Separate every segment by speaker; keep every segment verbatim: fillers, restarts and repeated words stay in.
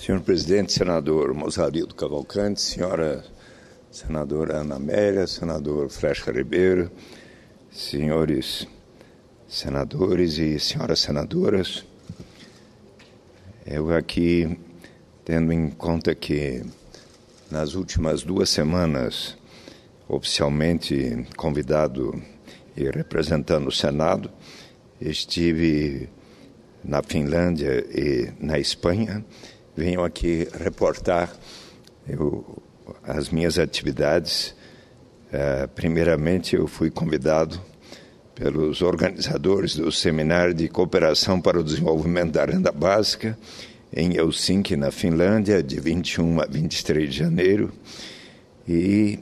Speaker 1: Senhor presidente, senador Mozarildo Cavalcante, senhora senadora Ana Amélia, senador Flecha Ribeiro, senhores senadores e senhoras senadoras, eu aqui, tendo em conta que nas últimas duas semanas, oficialmente convidado e representando o Senado, estive na Finlândia e na Espanha, venho aqui reportar eu, as minhas atividades. Uh, primeiramente, eu fui convidado pelos organizadores do Seminário de Cooperação para o Desenvolvimento da Renda Básica, em Helsinki, na Finlândia, de vinte e um a vinte e três de janeiro, e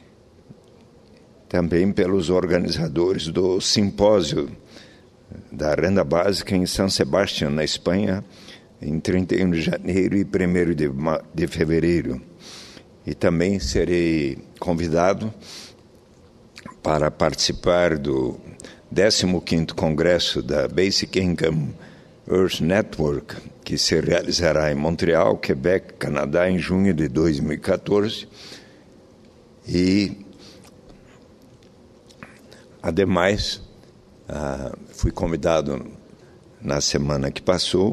Speaker 1: também pelos organizadores do Simpósio da Renda Básica em São Sebastião, na Espanha, em trinta e um de janeiro e primeiro de, de fevereiro. E também serei convidado para participar do décimo quinto Congresso da Basic Income Earth Network, que se realizará em Montreal, Quebec, Canadá, em junho de dois mil e quatorze. E, ademais, ah, fui convidado na semana que passou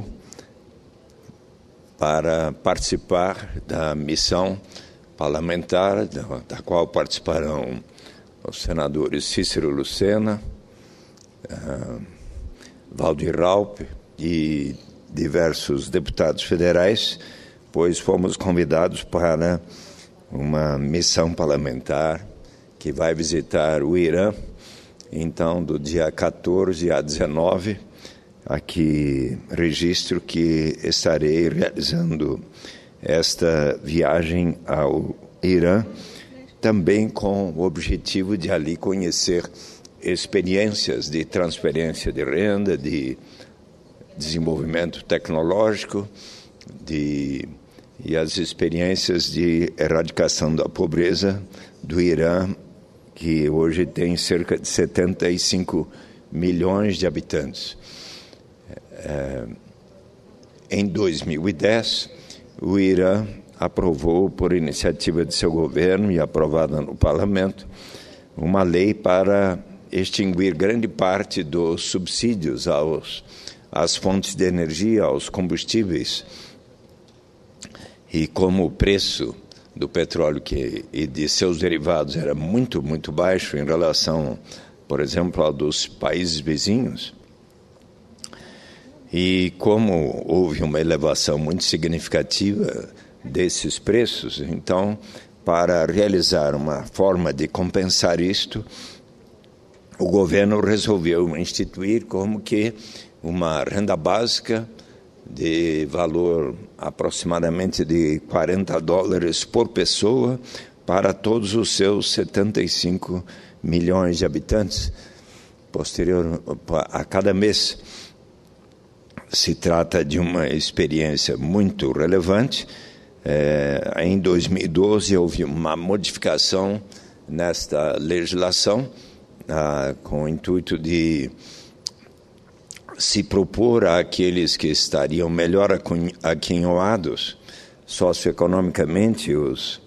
Speaker 1: para participar da missão parlamentar, da, da qual participarão os senadores Cícero Lucena, uh, Valdir Raupp e diversos deputados federais, pois fomos convidados para uma missão parlamentar que vai visitar o Irã, então, do dia quatorze a dezenove, aqui registro que estarei realizando esta viagem ao Irã, também com o objetivo de ali conhecer experiências de transferência de renda, de desenvolvimento tecnológico, de, e as experiências de erradicação da pobreza do Irã, que hoje tem cerca de setenta e cinco milhões de habitantes. É, em dois mil e dez, o Irã aprovou, por iniciativa de seu governo e aprovada no parlamento, uma lei para extinguir grande parte dos subsídios aos, às fontes de energia, aos combustíveis. E como o preço do petróleo que, e de seus derivados era muito, muito baixo em relação, por exemplo, ao dos países vizinhos, e como houve uma elevação muito significativa desses preços, então, para realizar uma forma de compensar isto, o governo resolveu instituir como que uma renda básica de valor aproximadamente de quarenta dólares por pessoa para todos os seus setenta e cinco milhões de habitantes, posterior a cada mês. Se trata de uma experiência muito relevante. É, em dois mil e doze houve uma modificação nesta legislação ah, com o intuito de se propor àqueles que estariam melhor aquinhoados socioeconomicamente, os,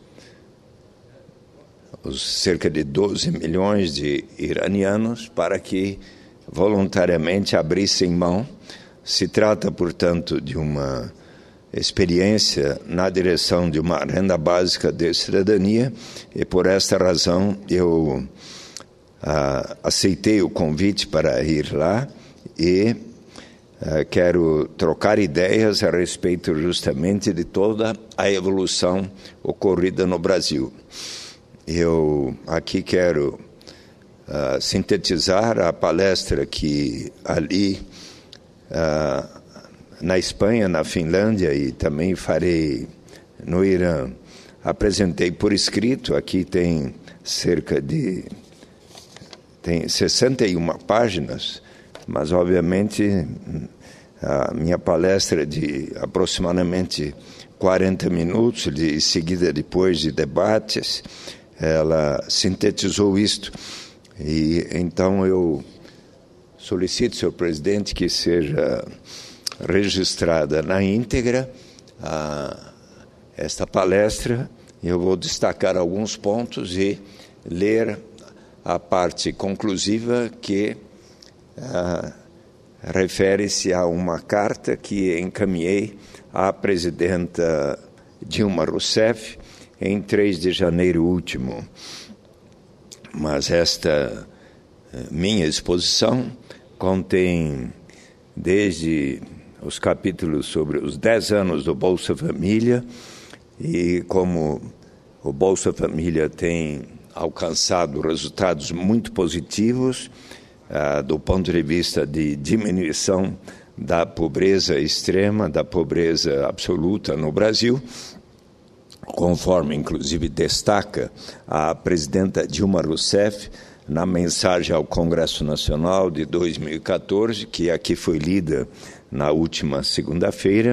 Speaker 1: os cerca de doze milhões de iranianos, para que voluntariamente abrissem mão. Se trata, portanto, de uma experiência na direção de uma renda básica de cidadania, e por esta razão eu ah, aceitei o convite para ir lá e ah, quero trocar ideias a respeito justamente de toda a evolução ocorrida no Brasil. Eu aqui quero ah, sintetizar a palestra que ali Uh, na Espanha, na Finlândia e também farei no Irã. Apresentei por escrito, aqui tem cerca de tem sessenta e uma páginas, mas obviamente a minha palestra é de aproximadamente quarenta minutos, de seguida depois de debates, ela sintetizou isto. E então eu solicito, senhor presidente, que seja registrada na íntegra a esta palestra. Eu vou destacar alguns pontos e ler a parte conclusiva que uh, refere-se a uma carta que encaminhei à presidenta Dilma Rousseff em três de janeiro último. Mas esta minha exposição contém desde os capítulos sobre os dez anos do Bolsa Família e como o Bolsa Família tem alcançado resultados muito positivos uh, do ponto de vista de diminuição da pobreza extrema, da pobreza absoluta no Brasil, conforme, inclusive, destaca a presidenta Dilma Rousseff na mensagem ao Congresso Nacional de dois mil e quatorze, que aqui foi lida na última segunda-feira.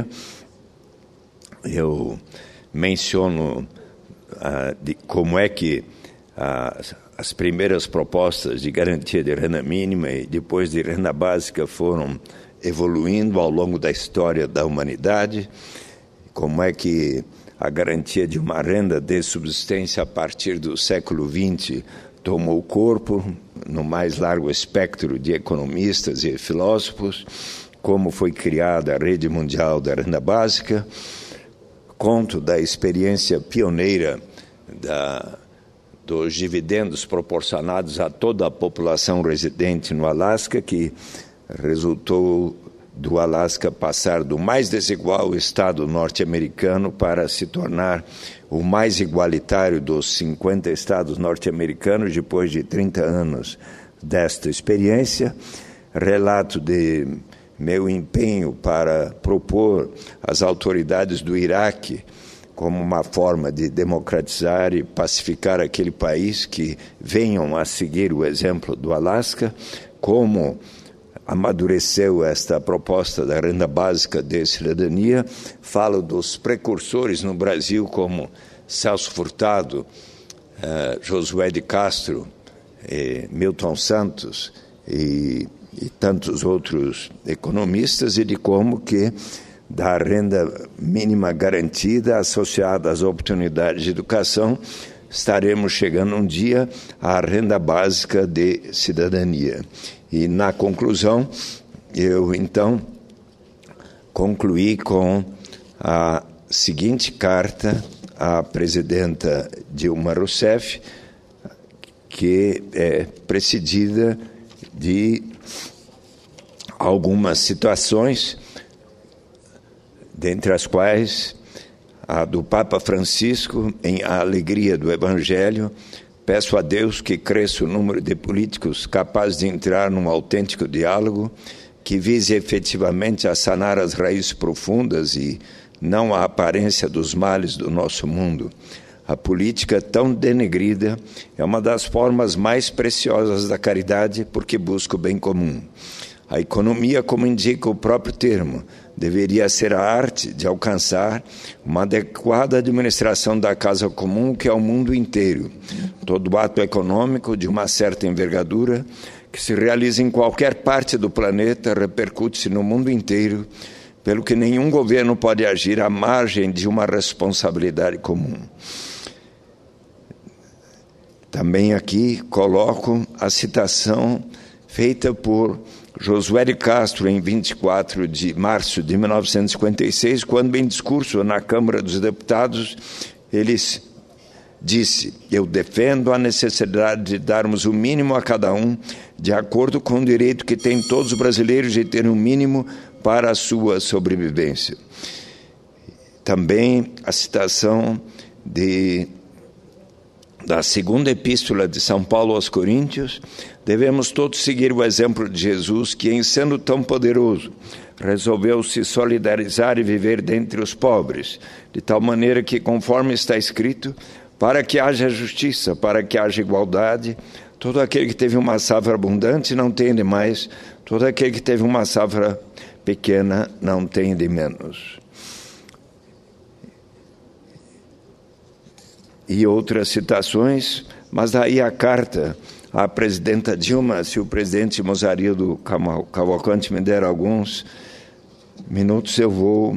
Speaker 1: Eu menciono uh, de como é que uh, as primeiras propostas de garantia de renda mínima e depois de renda básica foram evoluindo ao longo da história da humanidade, como é que a garantia de uma renda de subsistência a partir do século vinte tomou corpo no mais largo espectro de economistas e filósofos, como foi criada a Rede Mundial da Renda Básica. Conto da experiência pioneira da, dos dividendos proporcionados a toda a população residente no Alasca, que resultou do Alasca passar do mais desigual estado norte-americano para se tornar o mais igualitário dos cinquenta estados norte-americanos depois de trinta anos desta experiência. Relato de meu empenho para propor às autoridades do Iraque como uma forma de democratizar e pacificar aquele país, que venham a seguir o exemplo do Alasca, como amadureceu esta proposta da renda básica de cidadania. Falo dos precursores no Brasil, como Celso Furtado, eh, Josué de Castro, eh, Milton Santos e, e tantos outros economistas, e de como que da renda mínima garantida associada às oportunidades de educação estaremos chegando um dia à renda básica de cidadania. E, na conclusão, eu, então, concluí com a seguinte carta à presidenta Dilma Rousseff, que é precedida de algumas situações, dentre as quais a do Papa Francisco, em A Alegria do Evangelho. Peço a Deus que cresça o número de políticos capazes de entrar num autêntico diálogo que vise efetivamente a sanar as raízes profundas e não a aparência dos males do nosso mundo. A política tão denegrida é uma das formas mais preciosas da caridade, porque busca o bem comum. A economia, como indica o próprio termo, deveria ser a arte de alcançar uma adequada administração da casa comum, que é o mundo inteiro. Todo ato econômico de uma certa envergadura, que se realiza em qualquer parte do planeta, repercute-se no mundo inteiro, pelo que nenhum governo pode agir à margem de uma responsabilidade comum. Também aqui coloco a citação feita por Josué de Castro, em vinte e quatro de março de mil novecentos e cinquenta e seis, quando, em discurso na Câmara dos Deputados, ele disse: eu defendo a necessidade de darmos o mínimo a cada um, de acordo com o direito que têm todos os brasileiros de ter um mínimo para a sua sobrevivência. Também a citação de, da segunda epístola de São Paulo aos Coríntios: devemos todos seguir o exemplo de Jesus, que, em sendo tão poderoso, resolveu se solidarizar e viver dentre os pobres, de tal maneira que, conforme está escrito, para que haja justiça, para que haja igualdade, todo aquele que teve uma safra abundante não tem de mais, todo aquele que teve uma safra pequena não tem de menos. E outras citações, mas daí a carta à presidenta Dilma, se o presidente Mozarildo Cavalcante me der alguns minutos, eu vou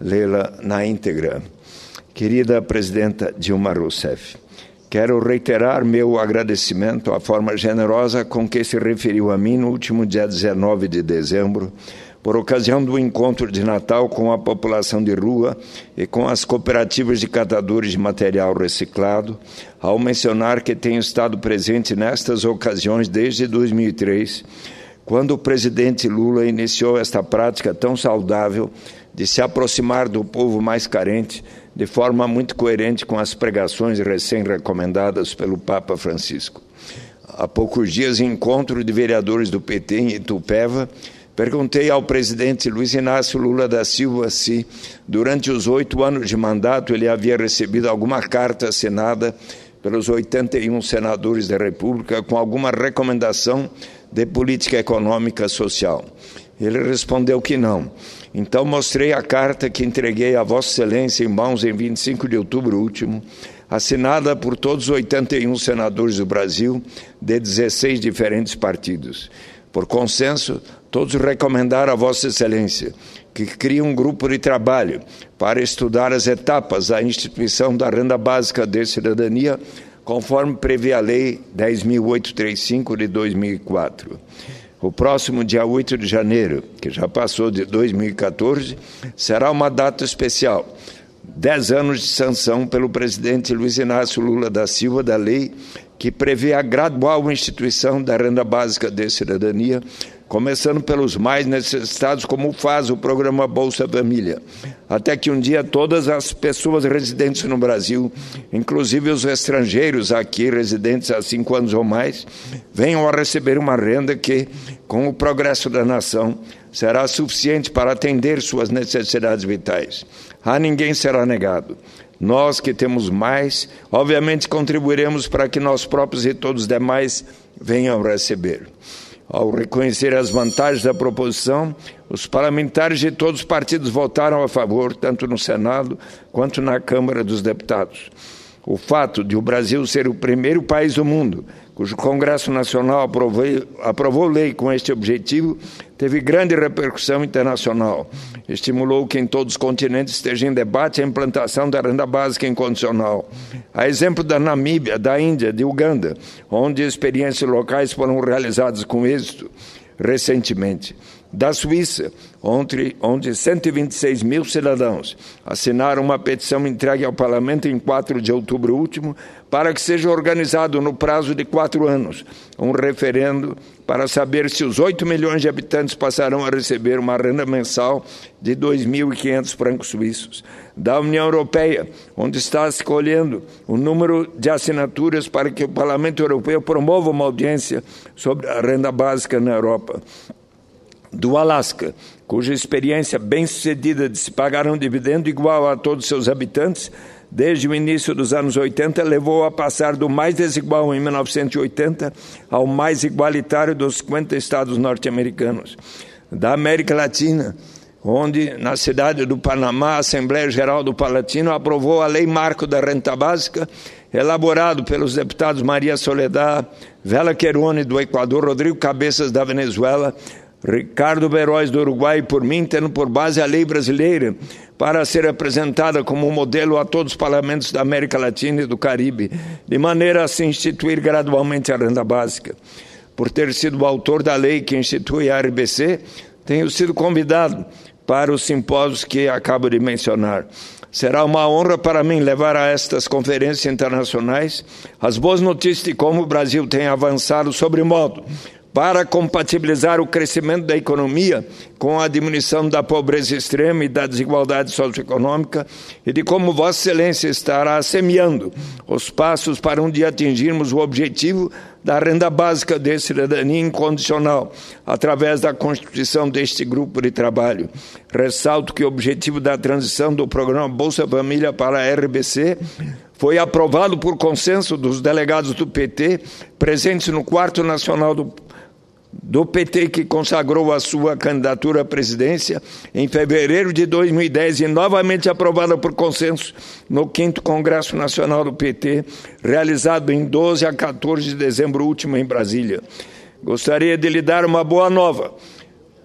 Speaker 1: lê-la na íntegra. Querida presidenta Dilma Rousseff, quero reiterar meu agradecimento à forma generosa com que se referiu a mim no último dia dezenove de dezembro, por ocasião do encontro de Natal com a população de rua e com as cooperativas de catadores de material reciclado, ao mencionar que tenho estado presente nestas ocasiões desde dois mil e três, quando o presidente Lula iniciou esta prática tão saudável de se aproximar do povo mais carente, de forma muito coerente com as pregações recém-recomendadas pelo Papa Francisco. Há poucos dias, em encontro de vereadores do P T em Itupeva, perguntei ao presidente Luiz Inácio Lula da Silva se, durante os oito anos de mandato, ele havia recebido alguma carta assinada pelos oitenta e um senadores da República com alguma recomendação de política econômica social. Ele respondeu que não. Então mostrei a carta que entreguei a Vossa Excelência em mãos em vinte e cinco de outubro último, assinada por todos os oitenta e um senadores do Brasil, de dezesseis diferentes partidos. Por consenso, todos recomendaram a Vossa Excelência que crie um grupo de trabalho para estudar as etapas da instituição da Renda Básica de Cidadania, conforme prevê a Lei dez mil oitocentos e trinta e cinco de dois mil e quatro. O próximo dia oito de janeiro, que já passou de dois mil e quatorze, será uma data especial. Dez anos de sanção pelo presidente Luiz Inácio Lula da Silva da lei que prevê a gradual instituição da Renda Básica de Cidadania, começando pelos mais necessitados, como faz o programa Bolsa Família, até que um dia todas as pessoas residentes no Brasil, inclusive os estrangeiros aqui residentes há cinco anos ou mais, venham a receber uma renda que, com o progresso da nação, será suficiente para atender suas necessidades vitais. A ninguém será negado. Nós que temos mais, obviamente contribuiremos para que nós próprios e todos os demais venham a receber. Ao reconhecer as vantagens da proposição, os parlamentares de todos os partidos votaram a favor, tanto no Senado quanto na Câmara dos Deputados. O fato de o Brasil ser o primeiro país do mundo cujo Congresso Nacional aprovou, aprovou lei com este objetivo, teve grande repercussão internacional. Estimulou que em todos os continentes esteja em debate a implantação da renda básica incondicional. A exemplo da Namíbia, da Índia, de Uganda, onde experiências locais foram realizadas com êxito recentemente. Da Suíça, onde, onde cento e vinte e seis mil cidadãos assinaram uma petição entregue ao Parlamento em quatro de outubro último para que seja organizado no prazo de quatro anos um referendo para saber se os oito milhões de habitantes passarão a receber uma renda mensal de dois mil e quinhentos francos suíços. Da União Europeia, onde está se colhendo o número de assinaturas para que o Parlamento Europeu promova uma audiência sobre a renda básica na Europa. Do Alasca, cuja experiência bem-sucedida de se pagar um dividendo igual a todos seus habitantes, desde o início dos anos oitenta, levou a passar do mais desigual em mil novecentos e oitenta ao mais igualitário dos cinquenta estados norte-americanos. Da América Latina, onde, na cidade do Panamá, a Assembleia Geral do Palatino aprovou a Lei Marco da Renda Básica, elaborado pelos deputados Maria Soledad, Vela Querone do Equador, Rodrigo Cabeças da Venezuela, Ricardo Beroz do Uruguai, por mim, tendo por base a lei brasileira, para ser apresentada como um modelo a todos os parlamentos da América Latina e do Caribe, de maneira a se instituir gradualmente a renda básica. Por ter sido o autor da lei que institui a R B C, tenho sido convidado para os simpósios que acabo de mencionar. Será uma honra para mim levar a estas conferências internacionais as boas notícias de como o Brasil tem avançado sobremodo para compatibilizar o crescimento da economia com a diminuição da pobreza extrema e da desigualdade socioeconômica e de como Vossa Excelência estará semeando os passos para um dia atingirmos o objetivo da renda básica de cidadania incondicional, através da constituição deste grupo de trabalho. Ressalto que o objetivo da transição do programa Bolsa Família para a R B C foi aprovado por consenso dos delegados do P T, presentes no quarto nacional do do P T, que consagrou a sua candidatura à presidência em fevereiro de dois mil e dez e novamente aprovada por consenso no quinto Congresso Nacional do P T, realizado em doze a quatorze de dezembro último em Brasília. Gostaria de lhe dar uma boa nova.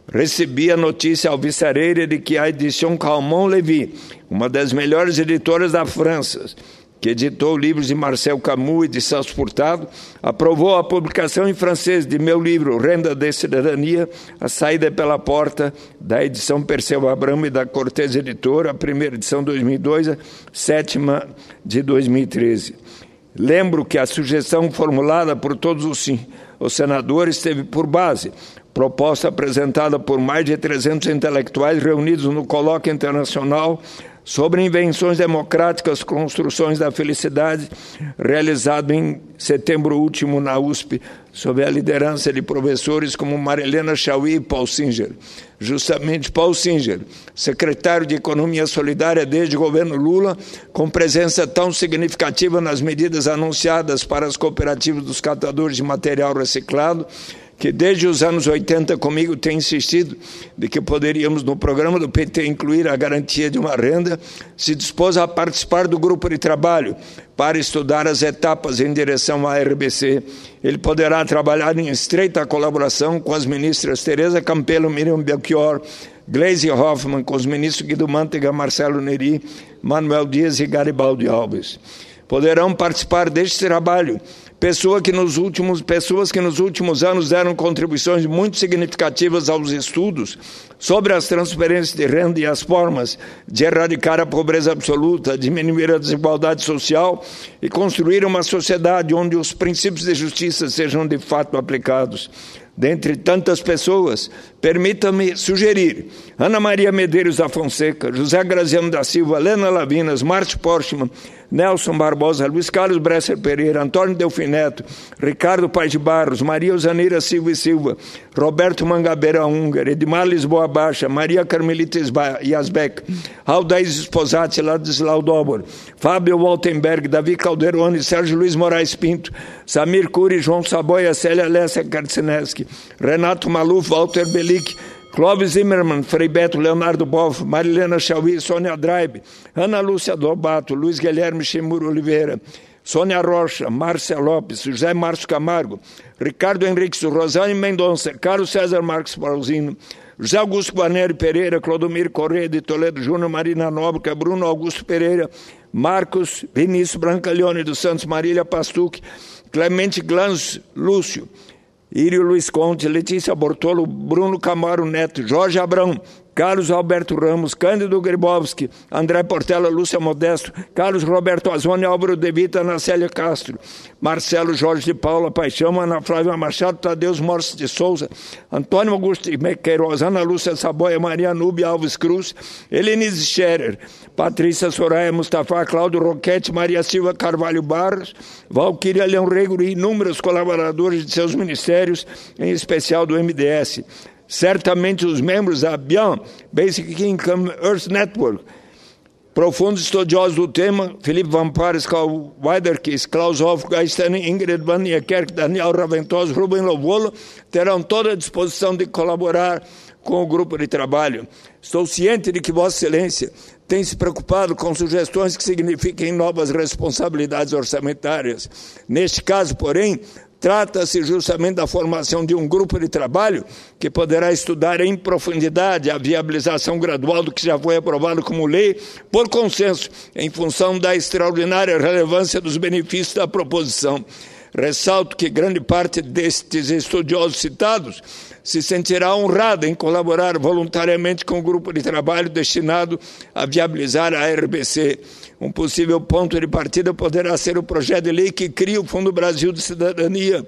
Speaker 1: recebi a notícia alvissareira de que a edição Calmont Lévy, uma das melhores editoras da França, que editou livros de Marcel Camus e de Celso Furtado, aprovou a publicação em francês de meu livro Renda de Cidadania, A Saída pela Porta, da edição Perseu Abramo e da Cortez Editora, a primeira edição dois mil e dois, a sétima de dois mil e treze. Lembro que a sugestão formulada por todos os, os senadores teve por base proposta apresentada por mais de trezentos intelectuais reunidos no Colóquio Internacional sobre Invenções Democráticas, Construções da Felicidade, realizado em setembro último na U S P, sob a liderança de professores como Marilena Chauí e Paul Singer. Justamente Paul Singer, secretário de Economia Solidária desde o governo Lula, com presença tão significativa nas medidas anunciadas para as cooperativas dos catadores de material reciclado, que desde os anos oitenta comigo tem insistido de que poderíamos, no programa do P T, incluir a garantia de uma renda, se dispôs a participar do grupo de trabalho para estudar as etapas em direção à R B C. Ele poderá trabalhar em estreita colaboração com as ministras Tereza Campelo, Miriam Belchior, Gleisi Hoffmann, com os ministros Guido Mantega, Marcelo Neri, Manuel Dias e Garibaldi Alves. Poderão participar deste trabalho Pessoa que nos últimos, pessoas que nos últimos anos deram contribuições muito significativas aos estudos sobre as transferências de renda e as formas de erradicar a pobreza absoluta, diminuir a desigualdade social e construir uma sociedade onde os princípios de justiça sejam de fato aplicados. Dentre tantas pessoas, permita-me sugerir Ana Maria Medeiros da Fonseca, José Graziano da Silva, Helena Lavinas, Márcio Portman, Nelson Barbosa, Luiz Carlos Bresser Pereira, Antônio Delfineto, Ricardo Paes de Barros, Maria Usanira Silva e Silva, Roberto Mangabeira Húngaro, Edmar Lisboa Baixa, Maria Carmelita Yasbeck, Aldaís Esposati, Ladislau Dobor, Fábio Waltenberg, Davi Calderoni, Sérgio Luiz Moraes Pinto, Samir Cury, João Saboia, Célia Alessia Kartzineski, Renato Maluf, Walter Belic, Clóvis Zimmermann, Frei Beto, Leonardo Boff, Marilena Chauí, Sônia Draib, Ana Lúcia Dobato, Luiz Guilherme Chimuro Oliveira, Sônia Rocha, Márcia Lopes, José Márcio Camargo, Ricardo Henriques, Rosane Mendonça, Carlos César Marques Paulzino, José Augusto Guarneri Pereira, Clodomir Correia de Toledo Júnior, Marina Nóbrega, Bruno Augusto Pereira, Marcos Vinícius Brancaleone dos Santos, Marília Pastuc, Clemente Glans Lúcio, Írio Luiz Conte, Letícia Bortolo, Bruno Camaro Neto, Jorge Abrão, Carlos Alberto Ramos, Cândido Gribowski, André Portela, Lúcia Modesto, Carlos Roberto Azoni, Álvaro De Vita, Ana Célia Castro, Marcelo Jorge de Paula Paixão, Ana Flávia Machado, Tadeus Morces de Souza, Antônio Augusto Queiroz, Ana Lúcia Saboia, Maria Núbia Alves Cruz, Helenise Scherer, Patrícia Soraya Mustafa, Cláudio Roquete, Maria Silva Carvalho Barros, Valquíria Leão Rego e inúmeros colaboradores de seus ministérios, em especial do M D S. Certamente os membros da B I A N, Basic Income Earth Network, profundos estudiosos do tema, Felipe Van Pares, Karl Weiderkis, Klaus Hofgeisten, Ingrid Van Niekerk, Daniel Raventos, Ruben Lovolo, terão toda a disposição de colaborar com o grupo de trabalho. Estou ciente de que Vossa Excelência tem se preocupado com sugestões que signifiquem novas responsabilidades orçamentárias. Neste caso, porém, trata-se justamente da formação de um grupo de trabalho que poderá estudar em profundidade a viabilização gradual do que já foi aprovado como lei, por consenso, em função da extraordinária relevância dos benefícios da proposição. Ressalto que grande parte destes estudiosos citados se sentirá honrada em colaborar voluntariamente com o grupo de trabalho destinado a viabilizar a R B C. Um possível ponto de partida poderá ser o projeto de lei que cria o Fundo Brasil de Cidadania,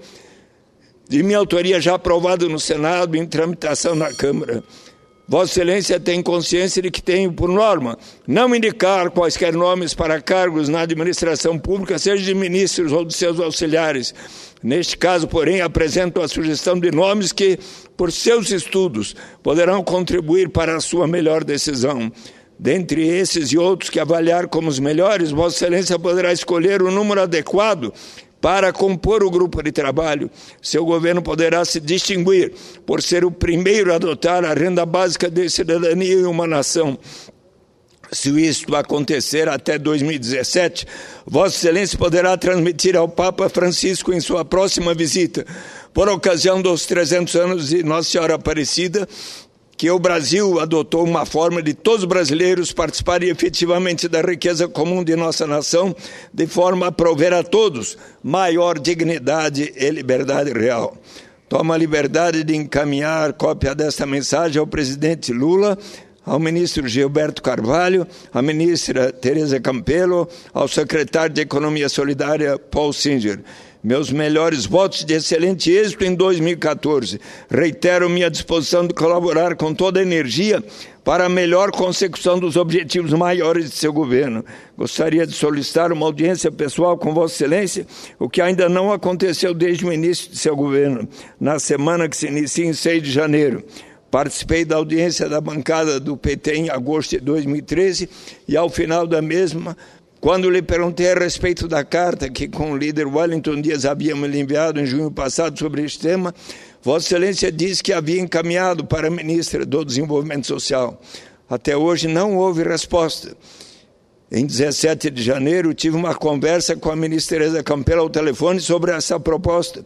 Speaker 1: de minha autoria já aprovado no Senado, em tramitação na Câmara. Vossa Excelência tem consciência de que tenho por norma não indicar quaisquer nomes para cargos na administração pública, seja de ministros ou de seus auxiliares. Neste caso, porém, apresento a sugestão de nomes que, por seus estudos, poderão contribuir para a sua melhor decisão. Dentre esses e outros que avaliar como os melhores, Vossa Excelência poderá escolher o número adequado para compor o grupo de trabalho. Seu governo poderá se distinguir por ser o primeiro a adotar a renda básica de cidadania em uma nação. Se isto acontecer até dois mil e dezessete, Vossa Excelência poderá transmitir ao Papa Francisco em sua próxima visita, por ocasião dos trezentos anos de Nossa Senhora Aparecida, que o Brasil adotou uma forma de todos os brasileiros participarem efetivamente da riqueza comum de nossa nação, de forma a prover a todos maior dignidade e liberdade real. Tomo a liberdade de encaminhar cópia desta mensagem ao presidente Lula, ao ministro Gilberto Carvalho, à ministra Tereza Campelo, ao secretário de Economia Solidária, Paul Singer. Meus melhores votos de excelente êxito em dois mil e quatorze. Reitero minha disposição de colaborar com toda a energia para a melhor consecução dos objetivos maiores de seu governo. Gostaria de solicitar uma audiência pessoal com Vossa Excelência, o que ainda não aconteceu desde o início de seu governo, na semana que se inicia em seis de janeiro. Participei da audiência da bancada do P T em agosto de dois mil e treze e, ao final da mesma, quando lhe perguntei a respeito da carta que com o líder Wellington Dias havíamos lhe enviado em junho passado sobre este tema, Vossa Excelência disse que havia encaminhado para a ministra do Desenvolvimento Social. Até hoje não houve resposta. Em dezessete de janeiro, tive uma conversa com a ministra Tereza Campelo ao telefone sobre essa proposta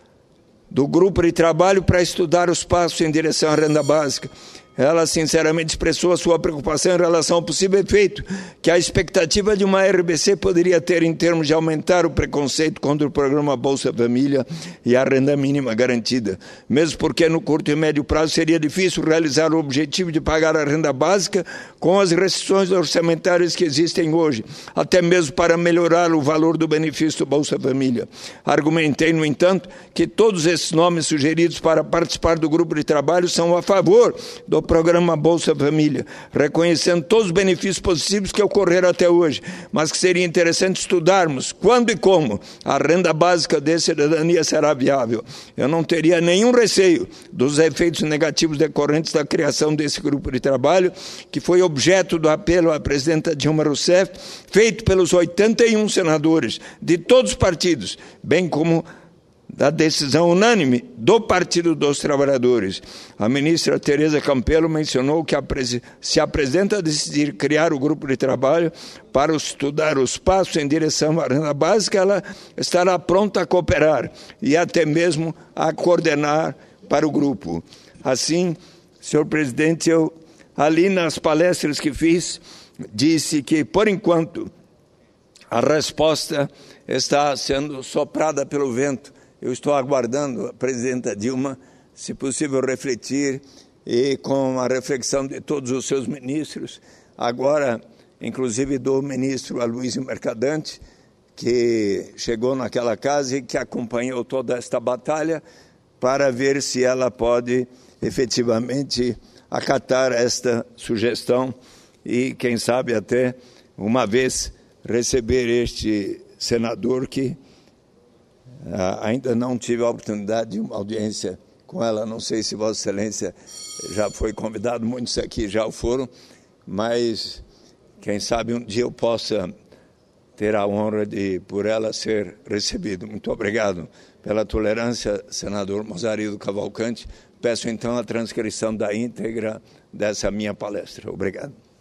Speaker 1: do grupo de trabalho para estudar os passos em direção à renda básica. Ela, sinceramente, expressou a sua preocupação em relação ao possível efeito que a expectativa de uma R B C poderia ter em termos de aumentar o preconceito contra o programa Bolsa Família e a renda mínima garantida, mesmo porque no curto e médio prazo seria difícil realizar o objetivo de pagar a renda básica com as restrições orçamentárias que existem hoje, até mesmo para melhorar o valor do benefício do Bolsa Família. Argumentei, no entanto, que todos esses nomes sugeridos para participar do grupo de trabalho são a favor do programa Bolsa Família, reconhecendo todos os benefícios positivos que ocorreram até hoje, mas que seria interessante estudarmos quando e como a renda básica de cidadania será viável. Eu não teria nenhum receio dos efeitos negativos decorrentes da criação desse grupo de trabalho, que foi objeto do apelo à presidenta Dilma Rousseff, feito pelos oitenta e um senadores de todos os partidos, bem como da decisão unânime do Partido dos Trabalhadores. A ministra Tereza Campelo mencionou que a se a presidenta decidir criar o grupo de trabalho para estudar os passos em direção à renda básica, ela estará pronta a cooperar e até mesmo a coordenar para o grupo. Assim, senhor presidente, eu ali nas palestras que fiz, disse que, por enquanto, a resposta está sendo soprada pelo vento. Eu estou aguardando a presidenta Dilma, se possível, refletir e com a reflexão de todos os seus ministros, agora, inclusive do ministro Aloysio Mercadante, que chegou naquela casa e que acompanhou toda esta batalha, para ver se ela pode efetivamente acatar esta sugestão e, quem sabe, até uma vez receber este senador que Uh, ainda não tive a oportunidade de uma audiência com ela. Não sei se Vossa Excelência já foi convidado, muitos aqui já o foram, mas quem sabe um dia eu possa ter a honra de, por ela, ser recebido. Muito obrigado pela tolerância, senador Mozarido Cavalcante. Peço então a transcrição da íntegra dessa minha palestra. Obrigado.